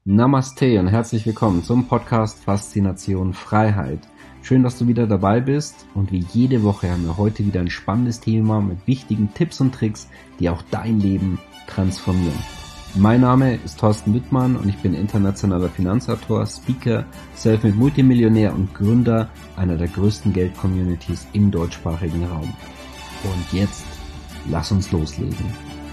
Namaste und herzlich willkommen zum Podcast Faszination Freiheit. Schön, dass du wieder dabei bist und wie jede Woche haben wir heute wieder ein spannendes Thema mit wichtigen Tipps und Tricks, die auch dein Leben transformieren. Mein Name ist Thorsten Wittmann und ich bin internationaler Finanzautor, Speaker, Selfmade Multimillionär und Gründer einer der größten Geld-Communities im deutschsprachigen Raum. Und jetzt, lass uns loslegen.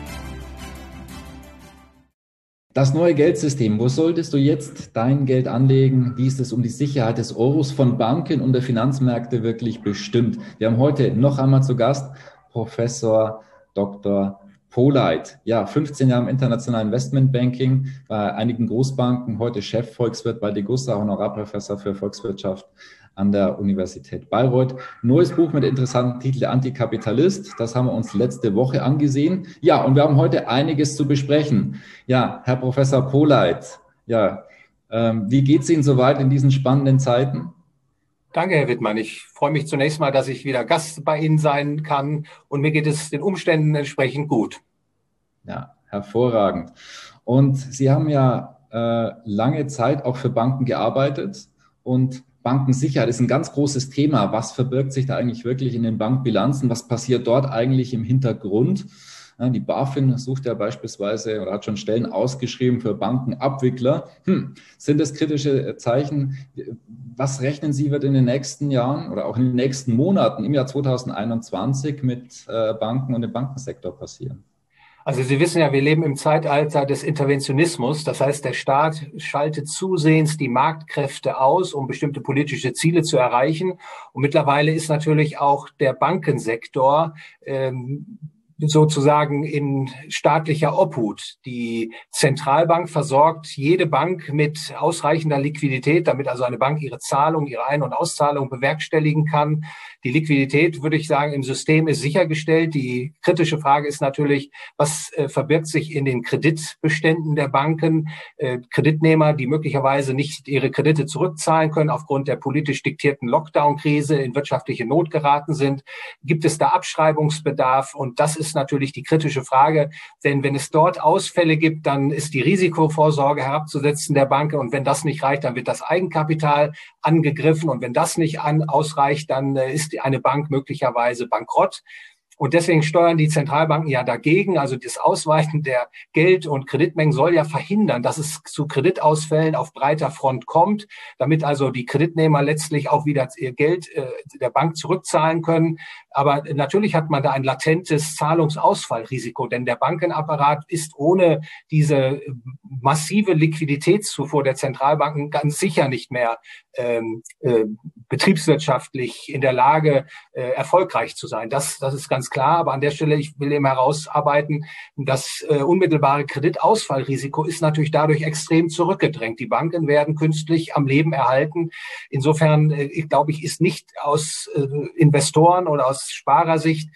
Das neue Geldsystem, wo solltest du jetzt dein Geld anlegen? Wie ist es um die Sicherheit des Euros von Banken und der Finanzmärkte wirklich bestimmt? Wir haben heute noch einmal zu Gast Professor Dr. Pohleit. Ja, 15 Jahre im internationalen Investmentbanking bei einigen Großbanken, heute Chefvolkswirt bei Degussa, Honorarprofessor für Volkswirtschaft an der Universität Bayreuth. Neues Buch mit interessanten Titel, Der Antikapitalist. Das haben wir uns letzte Woche angesehen. Ja, und wir haben heute einiges zu besprechen. Ja, Herr Professor Pohleit, ja, wie geht's Ihnen soweit in diesen spannenden Zeiten? Danke, Herr Wittmann. Ich freue mich zunächst mal, dass ich wieder Gast bei Ihnen sein kann. Und mir geht es den Umständen entsprechend gut. Ja, hervorragend. Und Sie haben ja lange Zeit auch für Banken gearbeitet. Und Bankensicherheit ist ein ganz großes Thema. Was verbirgt sich da eigentlich wirklich in den Bankbilanzen? Was passiert dort eigentlich im Hintergrund? Ja, die BaFin sucht ja beispielsweise oder hat schon Stellen ausgeschrieben für Bankenabwickler. Sind das kritische Zeichen? Was rechnen Sie, wird in den nächsten Jahren oder auch in den nächsten Monaten im Jahr 2021 mit Banken und dem Bankensektor passieren? Also Sie wissen ja, wir leben im Zeitalter des Interventionismus. Das heißt, der Staat schaltet zusehends die Marktkräfte aus, um bestimmte politische Ziele zu erreichen. Und mittlerweile ist natürlich auch der Bankensektor sozusagen in staatlicher Obhut. Die Zentralbank versorgt jede Bank mit ausreichender Liquidität, damit also eine Bank ihre Zahlung, ihre Ein- und Auszahlung bewerkstelligen kann. Die Liquidität, würde ich sagen, im System ist sichergestellt. Die kritische Frage ist natürlich, was verbirgt sich in den Kreditbeständen der Banken? Kreditnehmer, die möglicherweise nicht ihre Kredite zurückzahlen können aufgrund der politisch diktierten Lockdown-Krise, in wirtschaftliche Not geraten sind. Gibt es da Abschreibungsbedarf? Und das ist natürlich die kritische Frage, denn wenn es dort Ausfälle gibt, dann ist die Risikovorsorge herabzusetzen der Banken und wenn das nicht reicht, dann wird das Eigenkapital angegriffen und wenn das nicht ausreicht, dann ist eine Bank möglicherweise bankrott. Und deswegen steuern die Zentralbanken ja dagegen. Also das Ausweichen der Geld- und Kreditmengen soll ja verhindern, dass es zu Kreditausfällen auf breiter Front kommt, damit also die Kreditnehmer letztlich auch wieder ihr Geld der Bank zurückzahlen können. Aber natürlich hat man da ein latentes Zahlungsausfallrisiko, denn der Bankenapparat ist ohne diese massive Liquiditätszufuhr der Zentralbanken ganz sicher nicht mehr betriebswirtschaftlich in der Lage, erfolgreich zu sein. Das ist ganz klar. Aber an der Stelle, ich will eben herausarbeiten, das unmittelbare Kreditausfallrisiko ist natürlich dadurch extrem zurückgedrängt. Die Banken werden künstlich am Leben erhalten. Insofern, glaube ich, ist nicht aus Investoren oder aus Sparersicht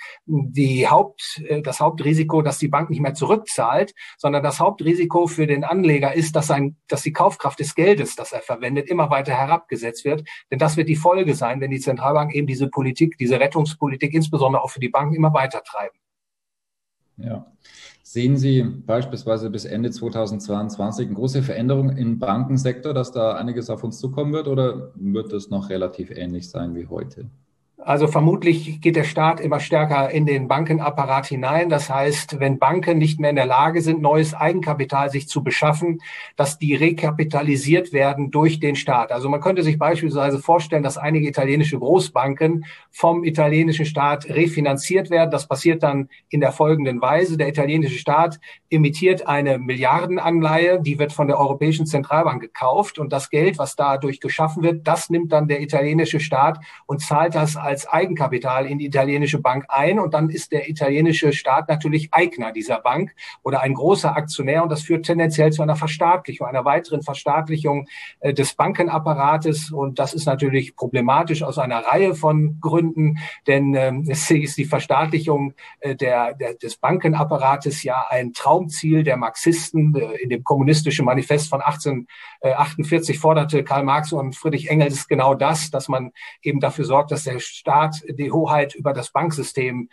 das Hauptrisiko, dass die Bank nicht mehr zurückzahlt, sondern das Hauptrisiko für den Anleger ist, dass die Kaufkraft des Geldes, das er verwendet, immer weiter herabgesetzt wird. Denn das wird die Folge sein, wenn die Zentralbank eben diese Politik, diese Rettungspolitik insbesondere auch für die Banken immer weiter treiben. Ja. Sehen Sie beispielsweise bis Ende 2022 eine große Veränderung im Bankensektor, dass da einiges auf uns zukommen wird, oder wird es noch relativ ähnlich sein wie heute? Also vermutlich geht der Staat immer stärker in den Bankenapparat hinein. Das heißt, wenn Banken nicht mehr in der Lage sind, neues Eigenkapital sich zu beschaffen, dass die rekapitalisiert werden durch den Staat. Also man könnte sich beispielsweise vorstellen, dass einige italienische Großbanken vom italienischen Staat refinanziert werden. Das passiert dann in der folgenden Weise. Der italienische Staat emittiert eine Milliardenanleihe, die wird von der Europäischen Zentralbank gekauft und das Geld, was dadurch geschaffen wird, das nimmt dann der italienische Staat und zahlt das als Eigenkapital in die italienische Bank ein und dann ist der italienische Staat natürlich Eigner dieser Bank oder ein großer Aktionär und das führt tendenziell zu einer Verstaatlichung, einer weiteren Verstaatlichung des Bankenapparates und das ist natürlich problematisch aus einer Reihe von Gründen, denn es ist die Verstaatlichung des Bankenapparates ja ein Traumziel der Marxisten. In dem Kommunistischen Manifest von 1848 forderte Karl Marx und Friedrich Engels genau das, dass man eben dafür sorgt, dass der Staat die Hoheit über das Banksystem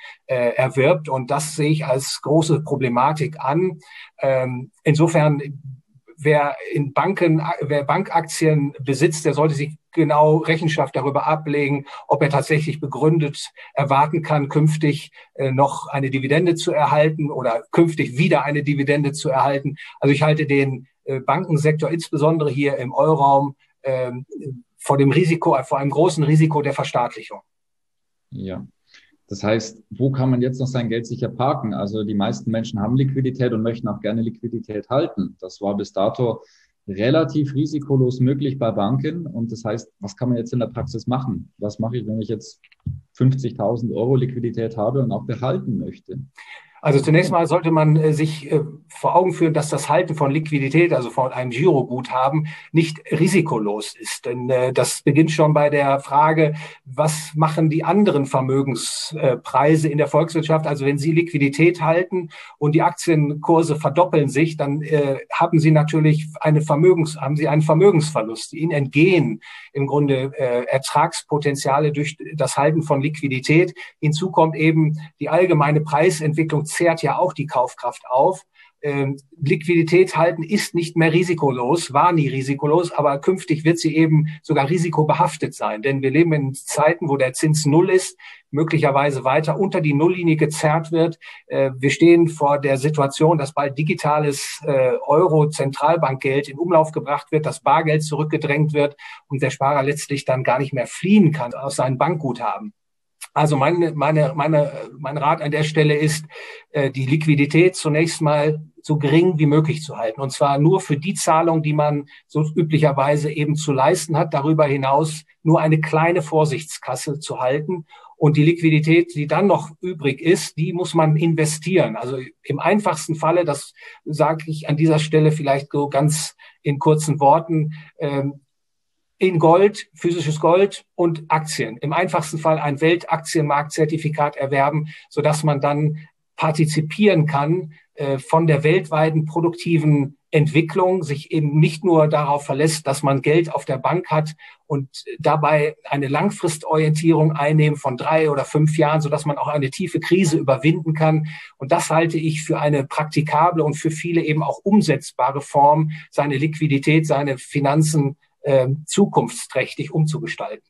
erwirbt. Und das sehe ich als große Problematik an. Insofern wer Bankaktien besitzt, der sollte sich genau Rechenschaft darüber ablegen, ob er tatsächlich begründet erwarten kann, künftig noch eine Dividende zu erhalten oder künftig wieder eine Dividende zu erhalten. Also ich halte den Bankensektor insbesondere hier im Euroraum vor einem großen Risiko der Verstaatlichung. Ja. Das heißt, wo kann man jetzt noch sein Geld sicher parken? Also die meisten Menschen haben Liquidität und möchten auch gerne Liquidität halten. Das war bis dato relativ risikolos möglich bei Banken. Und das heißt, was kann man jetzt in der Praxis machen? Was mache ich, wenn ich jetzt 50.000 Euro Liquidität habe und auch behalten möchte? Also zunächst mal sollte man sich vor Augen führen, dass das Halten von Liquidität, also von einem Giroguthaben, nicht risikolos ist. Denn das beginnt schon bei der Frage, was machen die anderen Vermögenspreise in der Volkswirtschaft? Also wenn Sie Liquidität halten und die Aktienkurse verdoppeln sich, dann haben Sie natürlich einen Vermögensverlust. Ihnen entgehen im Grunde Ertragspotenziale durch das Halten von Liquidität. Hinzu kommt eben die allgemeine Preisentwicklung zehrt ja auch die Kaufkraft auf. Liquidität halten ist nicht mehr risikolos, war nie risikolos, aber künftig wird sie eben sogar risikobehaftet sein. Denn wir leben in Zeiten, wo der Zins null ist, möglicherweise weiter unter die Nulllinie gezerrt wird. Wir stehen vor der Situation, dass bald digitales Euro-Zentralbankgeld in Umlauf gebracht wird, dass Bargeld zurückgedrängt wird und der Sparer letztlich dann gar nicht mehr fliehen kann aus seinem Bankguthaben. Also mein Rat an der Stelle ist, die Liquidität zunächst mal so gering wie möglich zu halten. Und zwar nur für die Zahlung, die man so üblicherweise eben zu leisten hat. Darüber hinaus nur eine kleine Vorsichtskasse zu halten. Und die Liquidität, die dann noch übrig ist, die muss man investieren. Also im einfachsten Falle, das sage ich an dieser Stelle vielleicht so ganz in kurzen Worten, in Gold, physisches Gold und Aktien. Im einfachsten Fall ein Weltaktienmarktzertifikat erwerben, sodass man dann partizipieren kann von der weltweiten produktiven Entwicklung, sich eben nicht nur darauf verlässt, dass man Geld auf der Bank hat und dabei eine Langfristorientierung einnehmen von 3 oder 5 Jahren, sodass man auch eine tiefe Krise überwinden kann. Und das halte ich für eine praktikable und für viele eben auch umsetzbare Form, seine Liquidität, seine Finanzen zukunftsträchtig umzugestalten.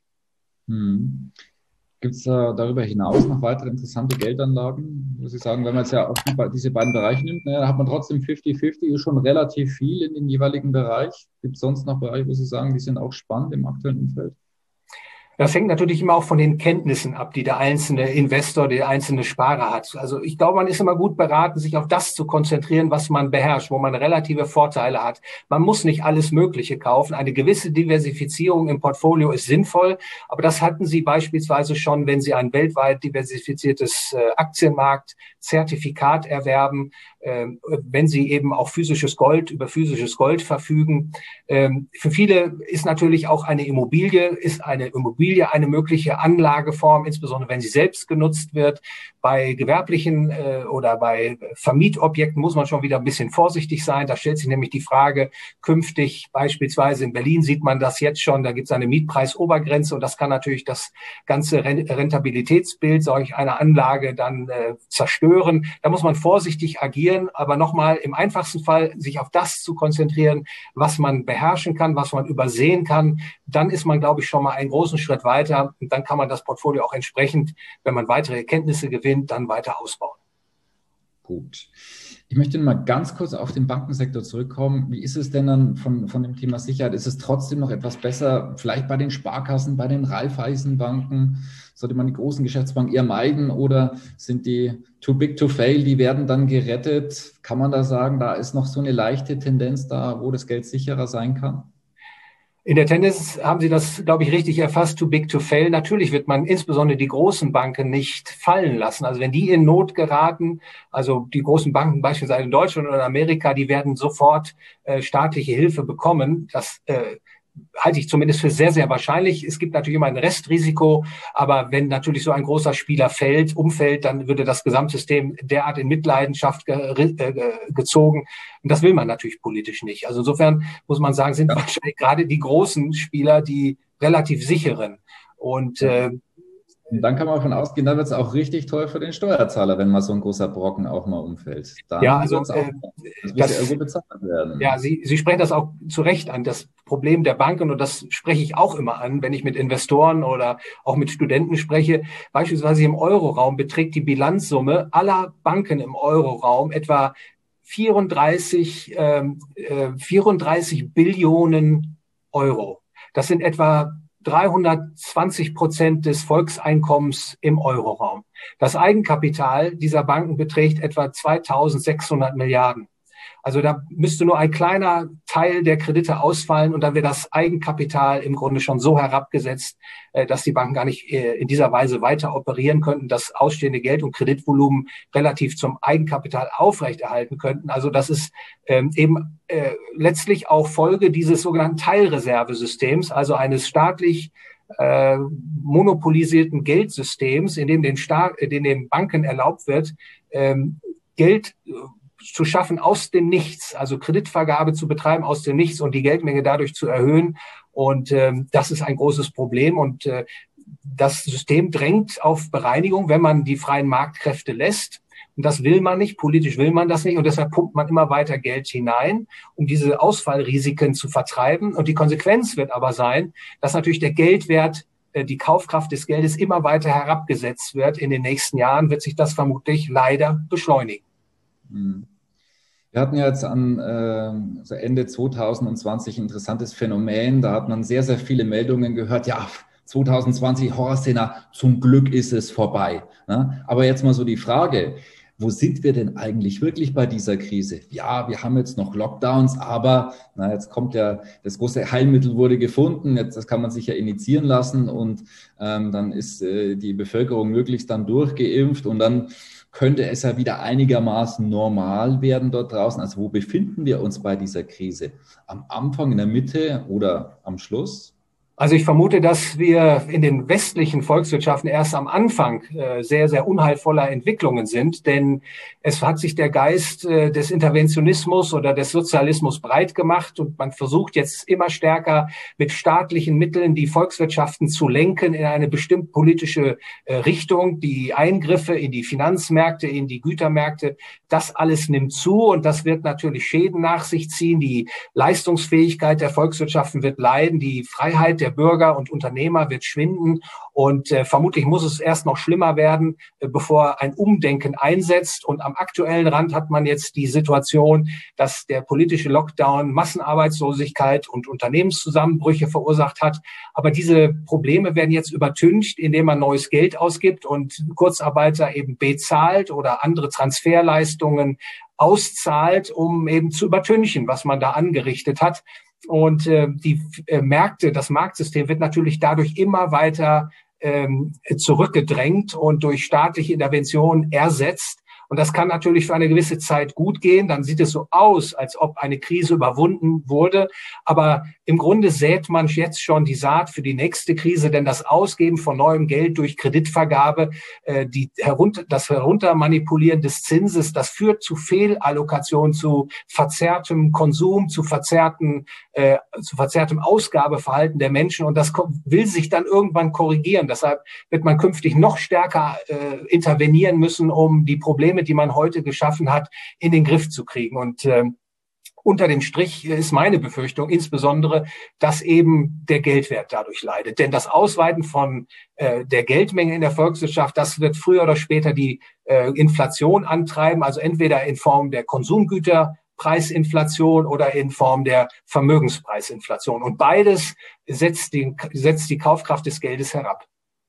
Gibt es darüber hinaus noch weitere interessante Geldanlagen? Muss ich sagen, wenn man jetzt ja auch diese beiden Bereiche nimmt, da hat man trotzdem 50-50, ist schon relativ viel in den jeweiligen Bereich. Gibt es sonst noch Bereiche, wo Sie sagen, die sind auch spannend im aktuellen Umfeld? Das hängt natürlich immer auch von den Kenntnissen ab, die der einzelne Investor, der einzelne Sparer hat. Also ich glaube, man ist immer gut beraten, sich auf das zu konzentrieren, was man beherrscht, wo man relative Vorteile hat. Man muss nicht alles Mögliche kaufen. Eine gewisse Diversifizierung im Portfolio ist sinnvoll, aber das hatten Sie beispielsweise schon, wenn Sie ein weltweit diversifiziertes Aktienmarktzertifikat erwerben, wenn Sie eben auch über physisches Gold verfügen. Für viele ist natürlich auch eine Immobilie eine mögliche Anlageform, insbesondere wenn sie selbst genutzt wird. Bei gewerblichen oder bei Vermietobjekten muss man schon wieder ein bisschen vorsichtig sein. Da stellt sich nämlich die Frage, künftig beispielsweise in Berlin sieht man das jetzt schon, da gibt es eine Mietpreisobergrenze und das kann natürlich das ganze Rentabilitätsbild solch einer Anlage dann zerstören. Da muss man vorsichtig agieren, aber nochmal im einfachsten Fall sich auf das zu konzentrieren, was man beherrschen kann, was man übersehen kann. Dann ist man, glaube ich, schon mal einen großen Schritt weiter und dann kann man das Portfolio auch entsprechend, wenn man weitere Erkenntnisse gewinnt, dann weiter ausbauen. Gut. Ich möchte mal ganz kurz auf den Bankensektor zurückkommen. Wie ist es denn dann von dem Thema Sicherheit? Ist es trotzdem noch etwas besser, vielleicht bei den Sparkassen, bei den Raiffeisenbanken? Sollte man die großen Geschäftsbanken eher meiden oder sind die too big to fail, die werden dann gerettet? Kann man da sagen, da ist noch so eine leichte Tendenz da, wo das Geld sicherer sein kann? In der Tendenz haben Sie das, glaube ich, richtig erfasst, too big to fail. Natürlich wird man insbesondere die großen Banken nicht fallen lassen. Also wenn die in Not geraten, also die großen Banken beispielsweise in Deutschland oder in Amerika, die werden sofort staatliche Hilfe bekommen. Das halte ich zumindest für sehr, sehr wahrscheinlich. Es gibt natürlich immer ein Restrisiko, aber wenn natürlich so ein großer Spieler umfällt, dann würde das Gesamtsystem derart in Mitleidenschaft gezogen. Und das will man natürlich politisch nicht. Also insofern muss man sagen, sind wahrscheinlich gerade die großen Spieler die relativ sicheren. Und Und dann kann man davon ausgehen, da wird es auch richtig teuer für den Steuerzahler, wenn mal so ein großer Brocken auch mal umfällt. Ja, Dann also wird es auch, das muss ja irgendwo bezahlt werden. ja, Sie sprechen das auch zu Recht an, das Problem der Banken, und das spreche ich auch immer an, wenn ich mit Investoren oder auch mit Studenten spreche. Beispielsweise im Euroraum beträgt die Bilanzsumme aller Banken im Euroraum etwa 34 Billionen Euro. Das sind etwa 320% des Volkseinkommens im Euroraum. Das Eigenkapital dieser Banken beträgt etwa 2.600 Milliarden. Also da müsste nur ein kleiner Teil der Kredite ausfallen und dann wäre das Eigenkapital im Grunde schon so herabgesetzt, dass die Banken gar nicht in dieser Weise weiter operieren könnten, das ausstehende Geld und Kreditvolumen relativ zum Eigenkapital aufrechterhalten könnten. Also das ist eben letztlich auch Folge dieses sogenannten Teilreservesystems, also eines staatlich monopolisierten Geldsystems, in dem den Banken erlaubt wird, Geld zu schaffen aus dem Nichts, also Kreditvergabe zu betreiben aus dem Nichts und die Geldmenge dadurch zu erhöhen. Und das ist ein großes Problem. Und das System drängt auf Bereinigung, wenn man die freien Marktkräfte lässt. Und das will man nicht, politisch will man das nicht. Und deshalb pumpt man immer weiter Geld hinein, um diese Ausfallrisiken zu vertreiben. Und die Konsequenz wird aber sein, dass natürlich der Geldwert, die Kaufkraft des Geldes immer weiter herabgesetzt wird. In den nächsten Jahren wird sich das vermutlich leider beschleunigen. Wir hatten ja jetzt an so Ende 2020 ein interessantes Phänomen. Da hat man sehr, sehr viele Meldungen gehört. Ja, 2020 Horrorszenario, zum Glück ist es vorbei. Ne? Aber jetzt mal so die Frage, wo sind wir denn eigentlich wirklich bei dieser Krise? Ja, wir haben jetzt noch Lockdowns, aber jetzt kommt ja, das große Heilmittel wurde gefunden, jetzt das kann man sich ja injizieren lassen und dann ist die Bevölkerung möglichst dann durchgeimpft und dann könnte es ja wieder einigermaßen normal werden dort draußen. Also wo befinden wir uns bei dieser Krise? Am Anfang, in der Mitte oder am Schluss? Also ich vermute, dass wir in den westlichen Volkswirtschaften erst am Anfang sehr, sehr unheilvoller Entwicklungen sind, denn es hat sich der Geist des Interventionismus oder des Sozialismus breit gemacht und man versucht jetzt immer stärker mit staatlichen Mitteln die Volkswirtschaften zu lenken in eine bestimmt politische Richtung. Die Eingriffe in die Finanzmärkte, in die Gütermärkte, das alles nimmt zu und das wird natürlich Schäden nach sich ziehen. Die Leistungsfähigkeit der Volkswirtschaften wird leiden, die Freiheit der Bürger und Unternehmer wird schwinden und vermutlich muss es erst noch schlimmer werden, bevor ein Umdenken einsetzt. Und am aktuellen Rand hat man jetzt die Situation, dass der politische Lockdown Massenarbeitslosigkeit und Unternehmenszusammenbrüche verursacht hat. Aber diese Probleme werden jetzt übertüncht, indem man neues Geld ausgibt und Kurzarbeiter eben bezahlt oder andere Transferleistungen auszahlt, um eben zu übertünchen, was man da angerichtet hat. Und die Märkte, das Marktsystem wird natürlich dadurch immer weiter zurückgedrängt und durch staatliche Intervention ersetzt. Und das kann natürlich für eine gewisse Zeit gut gehen. Dann sieht es so aus, als ob eine Krise überwunden wurde. Aber im Grunde sät man jetzt schon die Saat für die nächste Krise, denn das Ausgeben von neuem Geld durch Kreditvergabe, das Heruntermanipulieren des Zinses, das führt zu Fehlallokation, zu verzerrtem Konsum, zu verzerrtem Ausgabeverhalten der Menschen. Und das will sich dann irgendwann korrigieren. Deshalb wird man künftig noch stärker intervenieren müssen, um die Probleme, die man heute geschaffen hat, in den Griff zu kriegen. Und unter dem Strich ist meine Befürchtung insbesondere, dass eben der Geldwert dadurch leidet. Denn das Ausweiten von der Geldmenge in der Volkswirtschaft, das wird früher oder später die Inflation antreiben, also entweder in Form der Konsumgüterpreisinflation oder in Form der Vermögenspreisinflation. Und beides setzt die Kaufkraft des Geldes herab.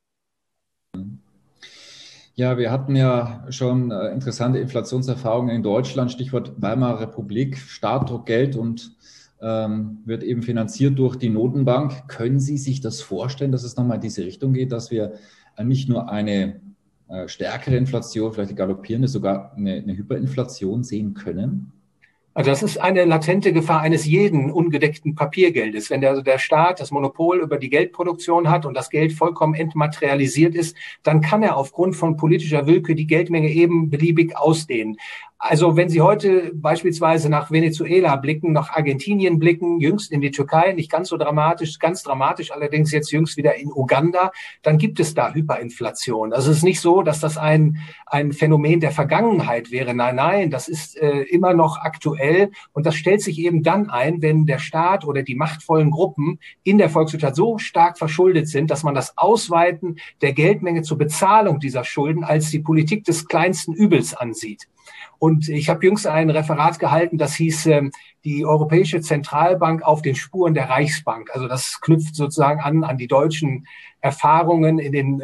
Ja, wir hatten ja schon interessante Inflationserfahrungen in Deutschland, Stichwort Weimarer Republik, Staat druckt Geld und wird eben finanziert durch die Notenbank. Können Sie sich das vorstellen, dass es nochmal in diese Richtung geht, dass wir nicht nur eine stärkere Inflation, vielleicht eine galoppierende, sogar eine Hyperinflation sehen können? Also das ist eine latente Gefahr eines jeden ungedeckten Papiergeldes. Wenn der Staat das Monopol über die Geldproduktion hat und das Geld vollkommen entmaterialisiert ist, dann kann er aufgrund von politischer Willkür die Geldmenge eben beliebig ausdehnen. Also wenn Sie heute beispielsweise nach Venezuela blicken, nach Argentinien blicken, jüngst in die Türkei, nicht ganz so dramatisch, ganz dramatisch allerdings jetzt jüngst wieder in Uganda, dann gibt es da Hyperinflation. Also es ist nicht so, dass das ein Phänomen der Vergangenheit wäre. Nein, nein, das ist immer noch aktuell und das stellt sich eben dann ein, wenn der Staat oder die machtvollen Gruppen in der Volkswirtschaft so stark verschuldet sind, dass man das Ausweiten der Geldmenge zur Bezahlung dieser Schulden als die Politik des kleinsten Übels ansieht. Und ich habe jüngst ein Referat gehalten, das hieß die Europäische Zentralbank auf den Spuren der Reichsbank. Also das knüpft sozusagen an die deutschen Erfahrungen in den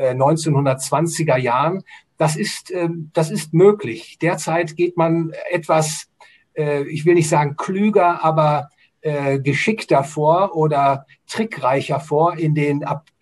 1920er Jahren. Das ist möglich. Derzeit geht man etwas, ich will nicht sagen klüger, aber geschickter vor oder trickreicher vor in den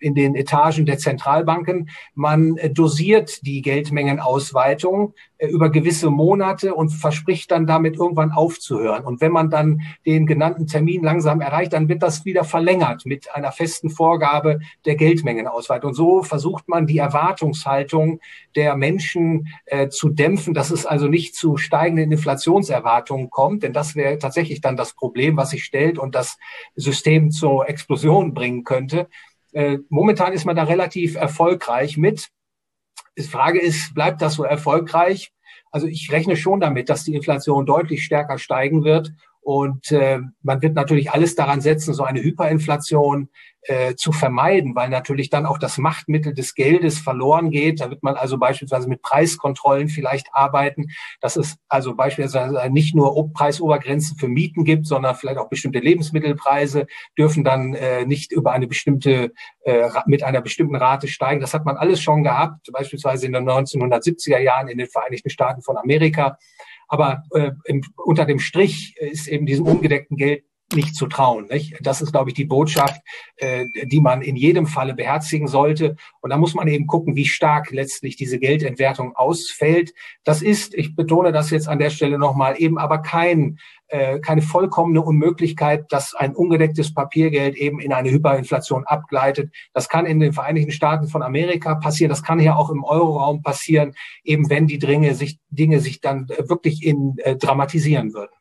Etagen der Zentralbanken. Man dosiert die Geldmengenausweitung über gewisse Monate und verspricht dann damit irgendwann aufzuhören. Und wenn man dann den genannten Termin langsam erreicht, dann wird das wieder verlängert mit einer festen Vorgabe der Geldmengenausweitung. Und so versucht man die Erwartungshaltung der Menschen zu dämpfen, dass es also nicht zu steigenden Inflationserwartungen kommt, denn das wäre tatsächlich dann das Problem, was sich stellt und das System zur Explosion bringen könnte. Momentan ist man da relativ erfolgreich mit. Die Frage ist, bleibt das so erfolgreich? Also ich rechne schon damit, dass die Inflation deutlich stärker steigen wird. Und man wird natürlich alles daran setzen, so eine Hyperinflation zu vermeiden, weil natürlich dann auch das Machtmittel des Geldes verloren geht. Da wird man also beispielsweise mit Preiskontrollen vielleicht arbeiten, dass es also beispielsweise nicht nur Preisobergrenzen für Mieten gibt, sondern vielleicht auch bestimmte Lebensmittelpreise dürfen dann nicht über eine bestimmte mit einer bestimmten Rate steigen. Das hat man alles schon gehabt, beispielsweise in den 1970er Jahren in den Vereinigten Staaten von Amerika. Aber unter dem Strich ist eben diesem ungedeckten Geld nicht zu trauen. Nicht? Das ist, glaube ich, die Botschaft, die man in jedem Falle beherzigen sollte. Und da muss man eben gucken, wie stark letztlich diese Geldentwertung ausfällt. Das ist, ich betone das jetzt an der Stelle nochmal, eben aber keine vollkommene Unmöglichkeit, dass ein ungedecktes Papiergeld eben in eine Hyperinflation abgleitet. Das kann in den Vereinigten Staaten von Amerika passieren. Das kann hier auch im Euroraum passieren, eben wenn die Dinge sich dann wirklich dramatisieren würden.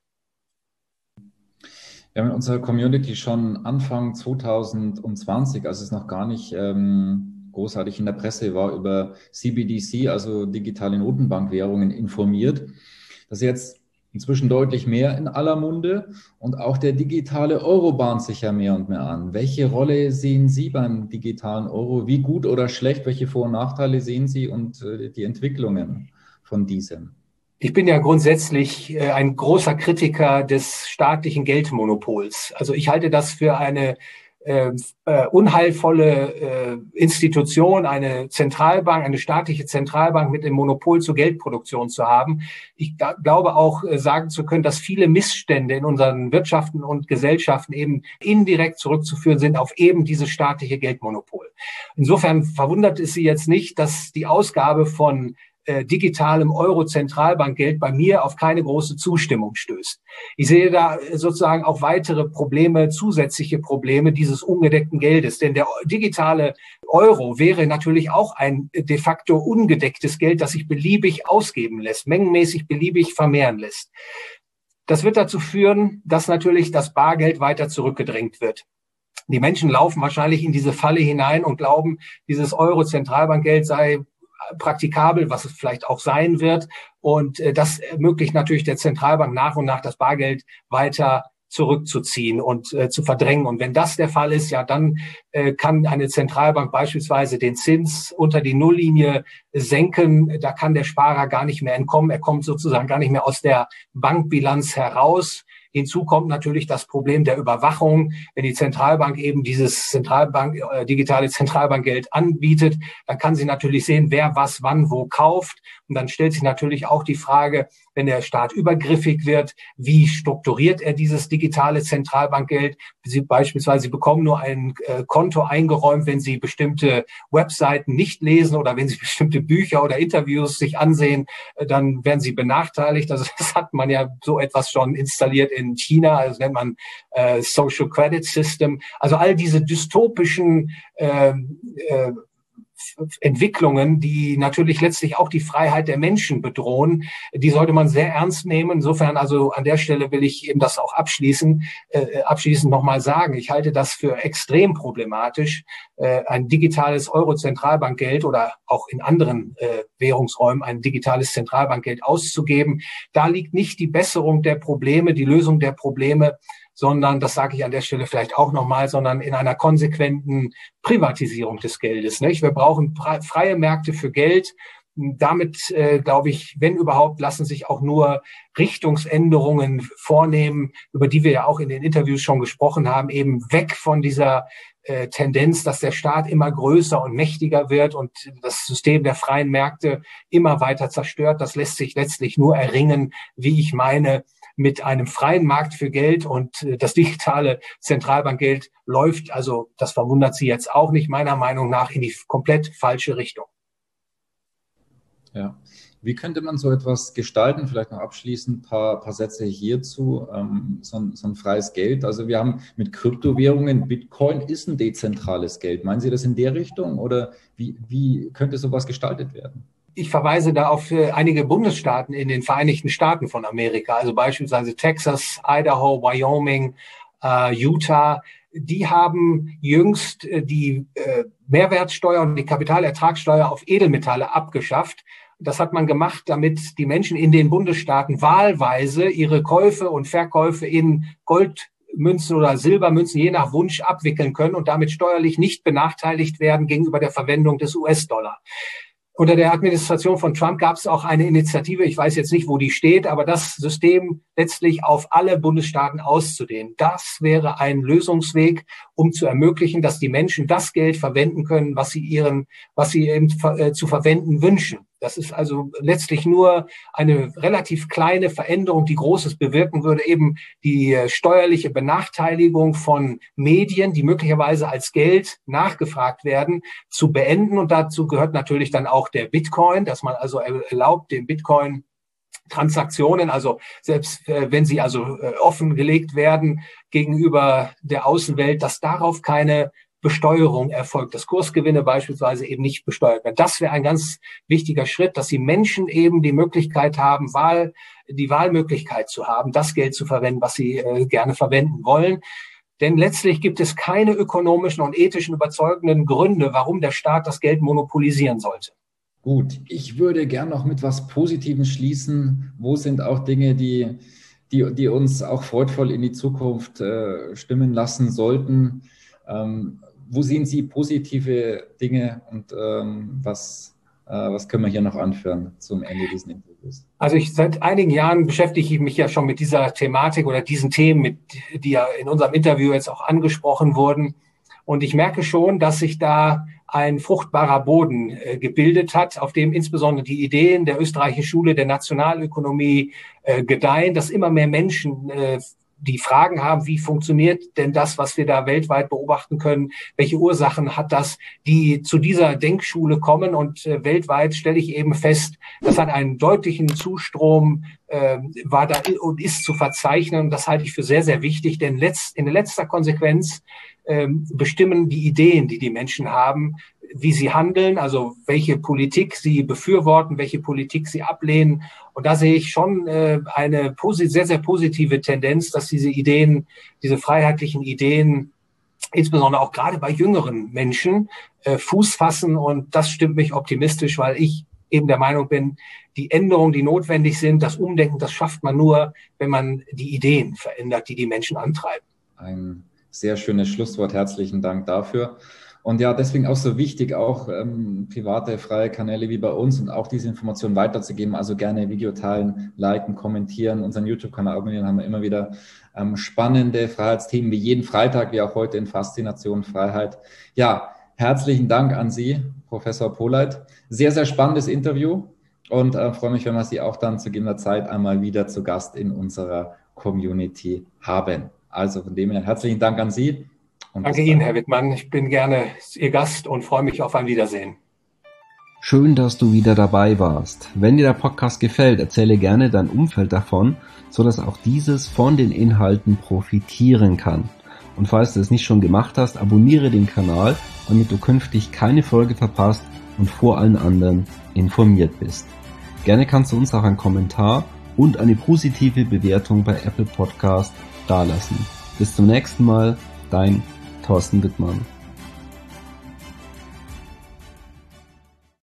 Wir haben in unserer Community schon Anfang 2020, als es noch gar nicht großartig in der Presse war, über CBDC, also digitale Notenbankwährungen, informiert. Das ist jetzt inzwischen deutlich mehr in aller Munde und auch der digitale Euro bahnt sich ja mehr und mehr an. Welche Rolle sehen Sie beim digitalen Euro? Wie gut oder schlecht? Welche Vor- und Nachteile sehen Sie und die Entwicklungen von diesem? Ich bin ja grundsätzlich ein großer Kritiker des staatlichen Geldmonopols. Also ich halte das für eine unheilvolle Institution, eine Zentralbank, eine staatliche Zentralbank mit dem Monopol zur Geldproduktion zu haben. Ich glaube auch sagen zu können, dass viele Missstände in unseren Wirtschaften und Gesellschaften eben indirekt zurückzuführen sind auf eben dieses staatliche Geldmonopol. Insofern verwundert es Sie jetzt nicht, dass die Ausgabe von digitalem Euro-Zentralbankgeld bei mir auf keine große Zustimmung stößt. Ich sehe da sozusagen auch weitere Probleme, zusätzliche Probleme dieses ungedeckten Geldes. Denn der digitale Euro wäre natürlich auch ein de facto ungedecktes Geld, das sich beliebig ausgeben lässt, mengenmäßig beliebig vermehren lässt. Das wird dazu führen, dass natürlich das Bargeld weiter zurückgedrängt wird. Die Menschen laufen wahrscheinlich in diese Falle hinein und glauben, dieses Euro-Zentralbankgeld sei praktikabel, was es vielleicht auch sein wird. Und das ermöglicht natürlich der Zentralbank nach und nach das Bargeld weiter zurückzuziehen und zu verdrängen. Und wenn das der Fall ist, ja, dann kann eine Zentralbank beispielsweise den Zins unter die Nulllinie senken. Da kann der Sparer gar nicht mehr entkommen. Er kommt sozusagen gar nicht mehr aus der Bankbilanz heraus. Hinzu kommt natürlich das Problem der Überwachung. Wenn die Zentralbank eben dieses digitale Zentralbankgeld anbietet, dann kann sie natürlich sehen, wer was wann wo kauft. Und dann stellt sich natürlich auch die Frage, wenn der Staat übergriffig wird, wie strukturiert er dieses digitale Zentralbankgeld? Sie beispielsweise bekommen nur ein Konto eingeräumt, wenn Sie bestimmte Webseiten nicht lesen oder wenn Sie bestimmte Bücher oder Interviews sich ansehen, dann werden Sie benachteiligt. Also das hat man ja so etwas schon installiert in China, das nennt man Social Credit System. Also all diese dystopischen Entwicklungen, die natürlich letztlich auch die Freiheit der Menschen bedrohen, die sollte man sehr ernst nehmen. Insofern also an der Stelle will ich eben das auch abschließend nochmal sagen. Ich halte das für extrem problematisch, ein digitales Euro-Zentralbankgeld oder auch in anderen Währungsräumen ein digitales Zentralbankgeld auszugeben. Da liegt nicht die Besserung der Probleme, die Lösung der Probleme, sondern, das sage ich an der Stelle vielleicht auch nochmal, sondern in einer konsequenten Privatisierung des Geldes. Nicht? Wir brauchen freie Märkte für Geld. Damit, glaube ich, wenn überhaupt, lassen sich auch nur Richtungsänderungen vornehmen, über die wir ja auch in den Interviews schon gesprochen haben, eben weg von dieser Tendenz, dass der Staat immer größer und mächtiger wird und das System der freien Märkte immer weiter zerstört. Das lässt sich letztlich nur erringen, wie ich meine, mit einem freien Markt für Geld, und das digitale Zentralbankgeld läuft, also das verwundert Sie jetzt auch nicht, meiner Meinung nach in die komplett falsche Richtung. Ja. Wie könnte man so etwas gestalten? Vielleicht noch abschließend ein paar Sätze hierzu. So ein freies Geld. Also wir haben mit Kryptowährungen, Bitcoin ist ein dezentrales Geld. Meinen Sie das in der Richtung oder wie könnte sowas gestaltet werden? Ich verweise da auf einige Bundesstaaten in den Vereinigten Staaten von Amerika, also beispielsweise Texas, Idaho, Wyoming, Utah. Die haben jüngst die Mehrwertsteuer und die Kapitalertragssteuer auf Edelmetalle abgeschafft. Das hat man gemacht, damit die Menschen in den Bundesstaaten wahlweise ihre Käufe und Verkäufe in Goldmünzen oder Silbermünzen je nach Wunsch abwickeln können und damit steuerlich nicht benachteiligt werden gegenüber der Verwendung des US-Dollar. Unter der Administration von Trump gab es auch eine Initiative, ich weiß jetzt nicht, wo die steht, aber das System letztlich auf alle Bundesstaaten auszudehnen. Das wäre ein Lösungsweg, um zu ermöglichen, dass die Menschen das Geld verwenden können, was sie eben zu verwenden wünschen. Das ist also letztlich nur eine relativ kleine Veränderung, die Großes bewirken würde, eben die steuerliche Benachteiligung von Medien, die möglicherweise als Geld nachgefragt werden, zu beenden. Und dazu gehört natürlich dann auch der Bitcoin, dass man also erlaubt, den Bitcoin Transaktionen, also selbst wenn sie also offengelegt werden gegenüber der Außenwelt, dass darauf keine Besteuerung erfolgt, dass Kursgewinne beispielsweise eben nicht besteuert werden. Das wäre ein ganz wichtiger Schritt, dass die Menschen eben die Möglichkeit haben, die Wahlmöglichkeit zu haben, das Geld zu verwenden, was sie gerne verwenden wollen. Denn letztlich gibt es keine ökonomischen und ethischen überzeugenden Gründe, warum der Staat das Geld monopolisieren sollte. Gut, ich würde gern noch mit was Positivem schließen. Wo sind auch Dinge, die uns auch freudvoll in die Zukunft stimmen lassen sollten? Wo sehen Sie positive Dinge und was können wir hier noch anführen zum Ende dieses Interviews? Also seit einigen Jahren beschäftige ich mich ja schon mit dieser Thematik oder diesen Themen, die ja in unserem Interview jetzt auch angesprochen wurden. Und ich merke schon, dass sich da ein fruchtbarer Boden gebildet hat, auf dem insbesondere die Ideen der österreichischen Schule der Nationalökonomie gedeihen, dass immer mehr Menschen die Fragen haben, wie funktioniert denn das, was wir da weltweit beobachten können? Welche Ursachen hat das, die zu dieser Denkschule kommen? Und weltweit stelle ich eben fest, das hat einen deutlichen Zustrom, war da und ist zu verzeichnen. Und das halte ich für sehr, sehr wichtig, denn in letzter Konsequenz bestimmen die Ideen, die Menschen haben, wie sie handeln, also welche Politik sie befürworten, welche Politik sie ablehnen. Und da sehe ich schon eine sehr, sehr positive Tendenz, dass diese Ideen, diese freiheitlichen Ideen, insbesondere auch gerade bei jüngeren Menschen, Fuß fassen. Und das stimmt mich optimistisch, weil ich eben der Meinung bin, die Änderungen, die notwendig sind, das Umdenken, das schafft man nur, wenn man die Ideen verändert, die Menschen antreiben. Ein sehr schönes Schlusswort. Herzlichen Dank dafür. Und ja, deswegen auch so wichtig, auch private, freie Kanäle wie bei uns und auch diese Informationen weiterzugeben. Also gerne Video teilen, liken, kommentieren, unseren YouTube-Kanal abonnieren, haben wir immer wieder spannende Freiheitsthemen, wie jeden Freitag, wie auch heute in Faszination Freiheit. Ja, herzlichen Dank an Sie, Professor Pohleit. Sehr, sehr spannendes Interview und freue mich, wenn wir Sie auch dann zu gegebener Zeit einmal wieder zu Gast in unserer Community haben. Also von dem her herzlichen Dank an Sie. Danke Ihnen, Herr Wittmann. Ich bin gerne Ihr Gast und freue mich auf ein Wiedersehen. Schön, dass du wieder dabei warst. Wenn dir der Podcast gefällt, erzähle gerne dein Umfeld davon, sodass auch dieses von den Inhalten profitieren kann. Und falls du es nicht schon gemacht hast, abonniere den Kanal, damit du künftig keine Folge verpasst und vor allen anderen informiert bist. Gerne kannst du uns auch einen Kommentar und eine positive Bewertung bei Apple Podcast dalassen. Bis zum nächsten Mal, dein Thorsten Wittmann.